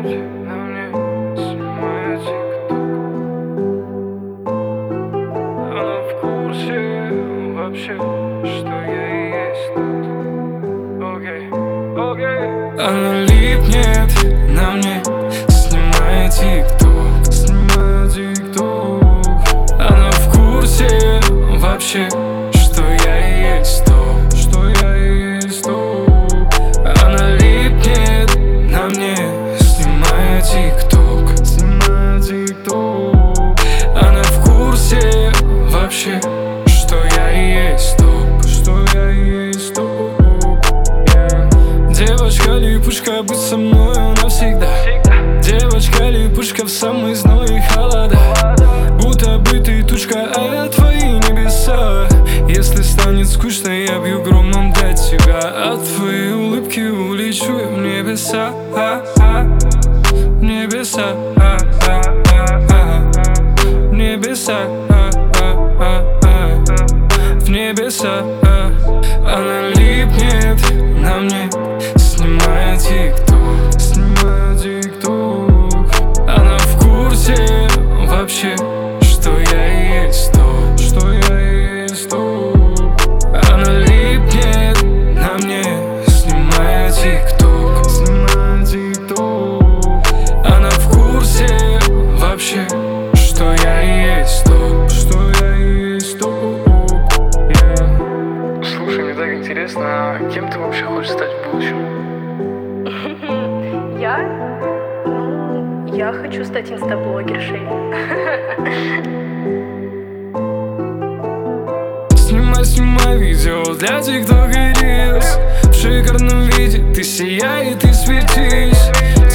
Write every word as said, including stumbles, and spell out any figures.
на мне снимает тик-ток. Она в курсе вообще, что я и есть тут. Окей, окей. Она липнет на мне, снимает тик-ток, снимает тик-ток. Она в курсе вообще, что я и есть то, что я и есть то. Она липнет на мне, снимает тик-ток, снимает тик-ток. Она в курсе вообще, что я и есть топ, что я и есть топ, yeah. Девочка-липушка, быть со мною навсегда. Девочка-липушка в самый зной и холода. Будто бы ты тучка, а я твои небеса. Если станет скучно, я бью громом для тебя. От твоей улыбки улечу я в небеса, а -а. В небеса, а -а -а -а. В небеса, а -а -а -а. В небеса, а. Она липнет на мне, снимает тик-ток, снимает тик-ток. Она в курсе вообще, что я и есть то, что я и есть то. Она липнет на мне, снимает тик-ток, снимает тик-ток. Она в курсе вообще, что я и есть то, что я и есть то, yeah. Слушай, мне так интересно, а кем ты вообще хочешь стать в будущем? Я? Ну, я хочу стать инстаблогершей. Снимай, снимай видео для тиктока и рилс. В шикарном виде ты сияй и ты светись.